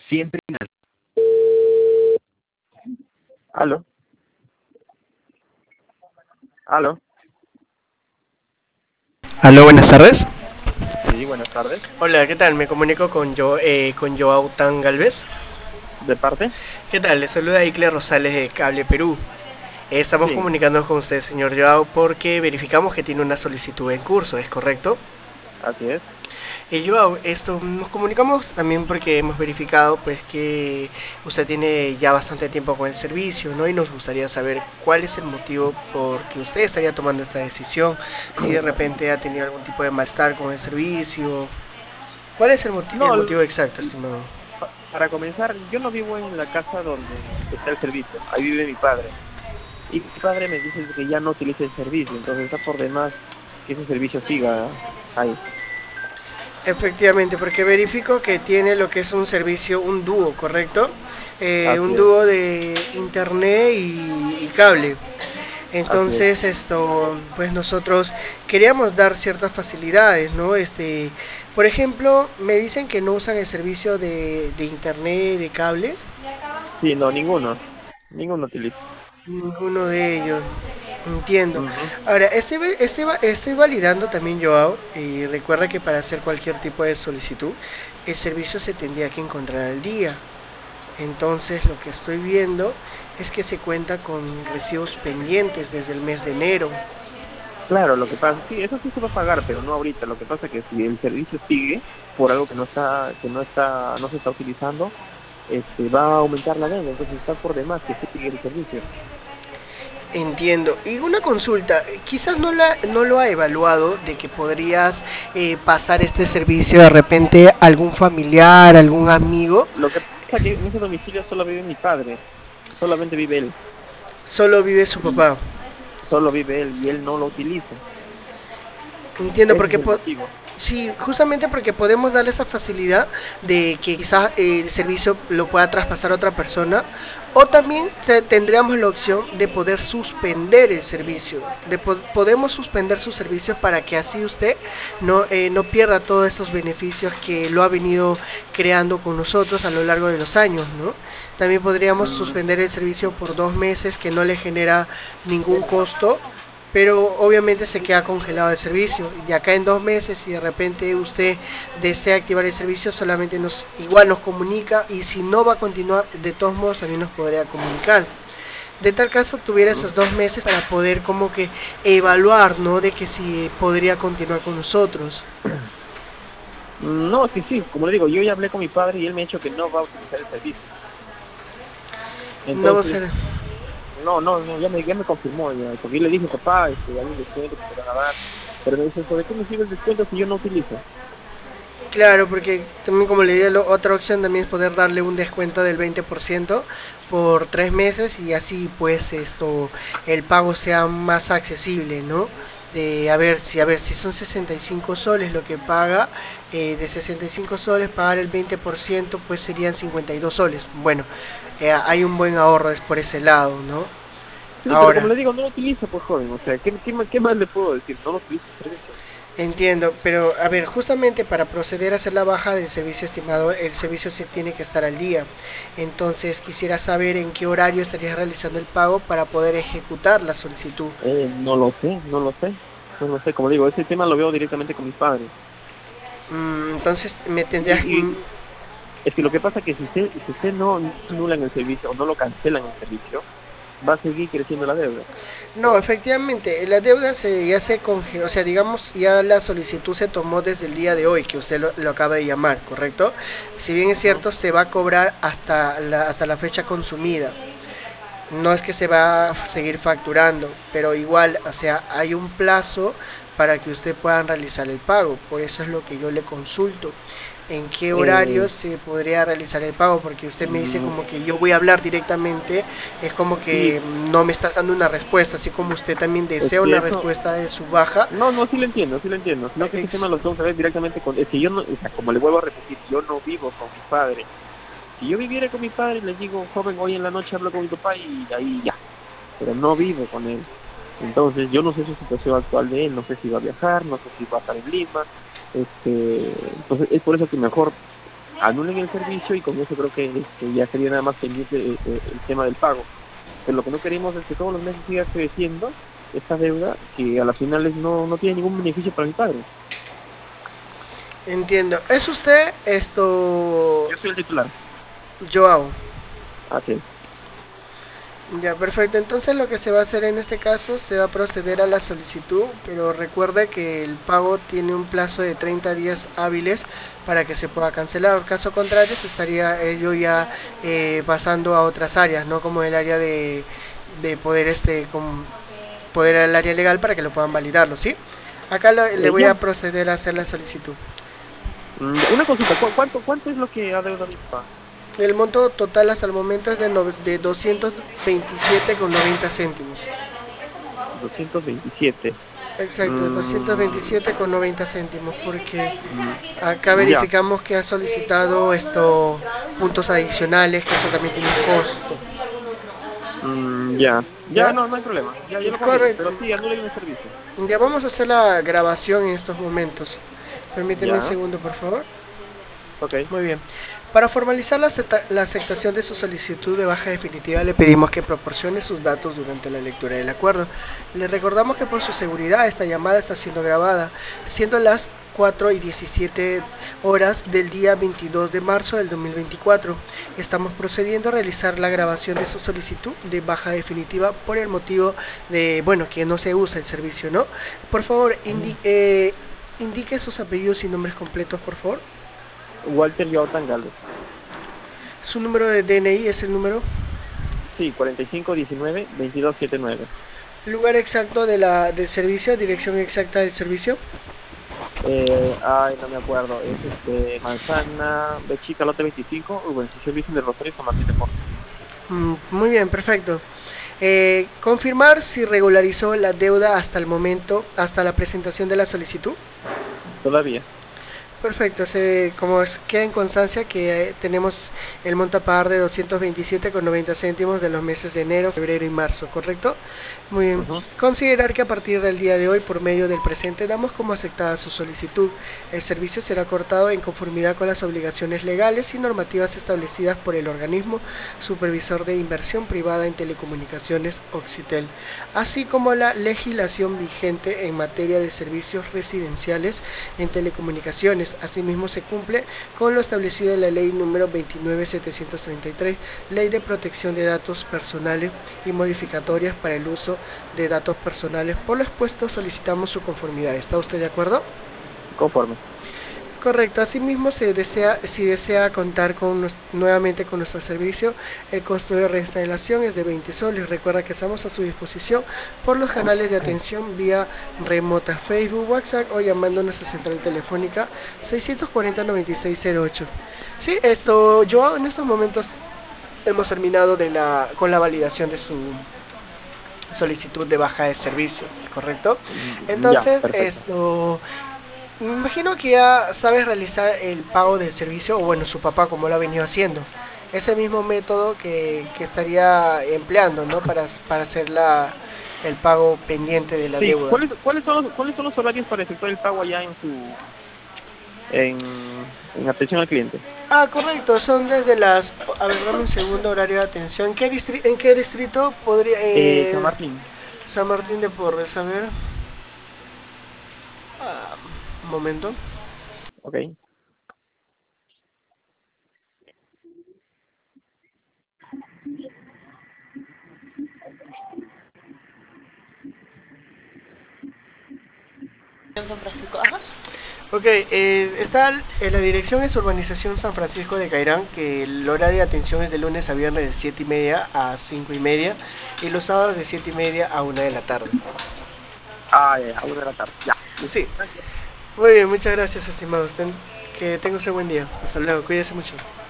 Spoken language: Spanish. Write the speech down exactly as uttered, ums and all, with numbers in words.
siempre en alto. Aló. Aló. Aló, buenas tardes. Sí, buenas tardes. Hola, ¿qué tal? Me comunico con yo, eh, con Joao Tan Galvez. ¿De parte? ¿Qué tal? Le saluda Icle Rosales de Cable Perú. Eh, estamos Sí, comunicándonos con usted, señor Joao, porque verificamos que tiene una solicitud en curso, ¿es correcto? así es. Eh, Joao, esto nos comunicamos también porque hemos verificado pues que usted tiene ya bastante tiempo con el servicio, ¿no? Y nos gustaría saber cuál es el motivo por que usted estaría tomando esta decisión, si de repente ha tenido algún tipo de malestar con el servicio. ¿Cuál es el, moti- el No, motivo l- exacto, estimado? pa- para comenzar, yo no vivo en la casa donde está el servicio. Ahí vive mi padre. Y mi padre me dice que ya no utilice el servicio, entonces está por demás que ese servicio siga ahí. Efectivamente, porque verifico que tiene lo que es un servicio, un dúo, ¿correcto? Eh, Así un es, dúo de internet y, y cable. así es. Entonces, esto, pues nosotros queríamos dar ciertas facilidades, ¿no? Este, por ejemplo, me dicen que no usan el servicio de, de internet, de cable. Sí, no, ninguno. Ninguno utiliza. Ninguno de ellos. Entiendo. Ujú. Ahora, estoy, ve- estoy, va- estoy validando también, Joao, y recuerda que para hacer cualquier tipo de solicitud, el servicio se tendría que encontrar al día. Entonces, lo que estoy viendo es que se cuenta con recibos pendientes desde el mes de enero. Claro, lo que pasa, sí, eso sí se va a pagar, pero no ahorita. Lo que pasa es que si el servicio sigue por algo que no está, que no está, no se está utilizando, este, va a aumentar la deuda, entonces está por demás que sigue el servicio. Entiendo. Y una consulta, quizás no, la, no lo ha evaluado de que podrías eh, pasar este servicio de repente a algún familiar, algún amigo. Lo que pasa es que en ese domicilio solo vive mi padre, solamente vive él, Solo vive su y papá. solo vive él y él no lo utiliza. Entiendo, Ese es porque el po- motivo. sí, justamente porque podemos darle esa facilidad de que quizás eh, el servicio lo pueda traspasar a otra persona, o también te- tendríamos la opción de poder suspender el servicio, de po- podemos suspender sus servicios para que así usted no, eh, no pierda todos estos beneficios que lo ha venido creando con nosotros a lo largo de los años, ¿no? También podríamos Mm, suspender el servicio por dos meses que no le genera ningún costo, pero obviamente se queda congelado el servicio. De acá en dos meses, si de repente usted desea activar el servicio, solamente nos igual nos comunica, y si no va a continuar, de todos modos también nos podría comunicar. De tal caso tuviera mm. esos dos meses para poder como que evaluar, ¿no? De que si podría continuar con nosotros. No, sí, sí, como le digo, yo ya hablé con mi padre y él me ha dicho que no va a utilizar el servicio. No va a Entonces, ser. no, no, no, ya me, ya me confirmó, ya, porque yo le dije, papá, este, hay un descuento que te van a dar, pero me dice, ¿sobre qué me sirve el descuento si yo no utilizo? Claro, porque también como le dije, lo- otra opción también es poder darle un descuento del veinte por ciento por tres meses, y así pues esto el pago sea más accesible, ¿no? De a ver si a ver si son sesenta y cinco soles lo que paga, eh, de sesenta y cinco soles pagar el veinte por ciento pues serían cincuenta y dos soles. Bueno, eh, hay un buen ahorro es por ese lado, ¿no? Sí, pero como Ahora, le digo, no lo utiliza, pues joven, o sea, ¿qué, qué, más- qué más le puedo decir? No lo utiliza el servicio. entiendo, pero a ver, justamente para proceder a hacer la baja del servicio estimado, el servicio se tiene que estar al día. Entonces quisiera saber en qué horario estarías realizando el pago para poder ejecutar la solicitud. Eh, no lo sé, no lo sé, no lo sé, como digo, ese tema lo veo directamente con mis padres. Mm, entonces me Y, tendrías... mm, y es que lo que pasa es que si usted, si usted no, no anulan el servicio o no lo cancelan el servicio, va a seguir creciendo la deuda. No, efectivamente, la deuda se, ya se congeló, o sea, digamos, ya la solicitud se tomó desde el día de hoy, que usted lo, lo acaba de llamar, ¿correcto? Si bien es Ujú. cierto, se va a cobrar hasta la, hasta la fecha consumida. No es que se va a seguir facturando, pero igual, o sea, hay un plazo para que usted pueda realizar el pago. Por eso es lo que yo le consulto. ¿En qué Eh, horario se podría realizar el pago? Porque usted me dice mm, como que yo voy a hablar directamente, es como sí, que no me está dando una respuesta, así como usted también es desea que una eso, respuesta de su baja. no, no, sí lo entiendo, sí lo entiendo, sino que ese tema Ex- lo tengo que ver directamente con, es que yo no, o sea, como le vuelvo a repetir, yo no vivo con mi padre. Si yo viviera con mi padre, le digo, joven, hoy en la noche hablo con mi papá y ahí ya, pero no vivo con él. Entonces, yo no sé su situación actual de él, no sé si va a viajar, no sé si va a estar en Lima, este, entonces es por eso que mejor anulen el servicio y con eso creo que este, ya sería nada más pendiente eh, eh, el tema del pago. Pero lo que no queremos es que todos los meses siga creciendo esta deuda que a las finales no, no tiene ningún beneficio para mi padre. Entiendo. ¿Es usted esto, Yo soy el titular. Joao? Así es. Ya, perfecto. Entonces lo que se va a hacer en este caso, se va a proceder a la solicitud, pero recuerde que el pago tiene un plazo de treinta días hábiles para que se pueda cancelar. Caso contrario, se estaría ello ya eh, pasando a otras áreas, no como el área de, de poder este con, poder al área legal para que lo puedan validarlo, ¿sí? Acá lo, le Eh, voy ya. a proceder a hacer la solicitud. Mm, Una consulta, ¿cu- ¿cuánto, cuánto es lo que adeuda mi papá? El monto total hasta el momento es de, no, de doscientos veintisiete con noventa céntimos. doscientos veintisiete. Exacto, doscientos Mm, veintisiete con noventa céntimos, porque mm, acá ya. verificamos que ha solicitado estos puntos adicionales, que eso también tiene un costo. Mm, ya. Ya, ¿Ya? no, no hay problema. Ya, yo lo confirmo. Correcto. Pero sí, anulen el servicio. Ya vamos a hacer la grabación en estos momentos. Permíteme un Ya. segundo, por favor. Ok. Muy bien. Para formalizar la, acepta- la aceptación de su solicitud de baja definitiva, le pedimos que proporcione sus datos durante la lectura del acuerdo. Le recordamos que por su seguridad esta llamada está siendo grabada, siendo las cuatro y diecisiete horas del día veintidós de marzo del dos mil veinticuatro. Estamos procediendo a realizar la grabación de su solicitud de baja definitiva por el motivo de, bueno, que no se usa el servicio, ¿no? Por favor, indi- eh, indique sus apellidos y nombres completos, por favor. Walter Jordan Galvez. Su número de D N I es el número. Sí, cuarenta y cinco diecinueve veintidós setenta y nueve. Lugar exacto de la, del servicio, dirección exacta del servicio. Eh, ay, no me acuerdo. Es este Manzana, Bechica, Lote veinticinco, Urbanización Virgen del Rosario, San Martín de Porres. Mm, muy bien, perfecto. Eh, confirmar si regularizó la deuda hasta el momento, hasta la presentación de la solicitud. Todavía. Perfecto, se, como es- queda en constancia que eh, tenemos el monto a pagar de doscientos veintisiete con noventa céntimos de los meses de enero, febrero y marzo, ¿correcto? Muy bien. Ujú. Considerar que a partir del día de hoy, por medio del presente, damos como aceptada su solicitud. El servicio será cortado en conformidad con las obligaciones legales y normativas establecidas por el organismo supervisor de inversión privada en telecomunicaciones Occitel, así como la legislación vigente en materia de servicios residenciales en telecomunicaciones. Asimismo, se cumple con lo establecido en la ley número veintinueve mil setecientos treinta y tres, Ley de Protección de Datos Personales y modificatorias para el uso de datos personales. Por lo expuesto, solicitamos su conformidad. ¿Está usted de acuerdo? Conforme. Correcto, asimismo, se desea, si desea contar con nues- nuevamente con nuestro servicio, el costo de reinstalación es de veinte soles. Recuerda que estamos a su disposición por los canales de atención vía remota, Facebook, WhatsApp o llamando a nuestra central telefónica seiscientos cuarenta noventa y seis cero ocho. Sí, esto, yo en estos momentos hemos terminado de la, con la validación de su solicitud de baja de servicio, ¿correcto? Mm, Ya, Entonces, perfecto. esto... Me imagino que ya sabes realizar el pago del servicio, o bueno, su papá como lo ha venido haciendo. Ese mismo método que, que estaría empleando, ¿no? Para, para hacer la, el pago pendiente de la Sí, deuda. ¿cuáles, cuáles son los, cuáles son los horarios para efectuar el pago allá en su, en, en atención al cliente? Ah, correcto, son desde las... A ver, dame un segundo, horario de atención. ¿Qué distri- ¿En qué distrito podría...? Eh, Eh, San Martín. San Martín de Porres, a ver. Ah, un momento. Ok. San Francisco, ajá. Ok, eh, está, eh, la dirección es Urbanización San Francisco de Cairán, que el horario de atención es de lunes a viernes de siete y media a cinco y media y los sábados de siete y media a una de la tarde. Ah, ya, ya, a una de la tarde. Ya, listo. Sí, Gracias. muy bien, muchas gracias, estimados. Ten- que tenga un buen día. Hasta luego, cuídese mucho.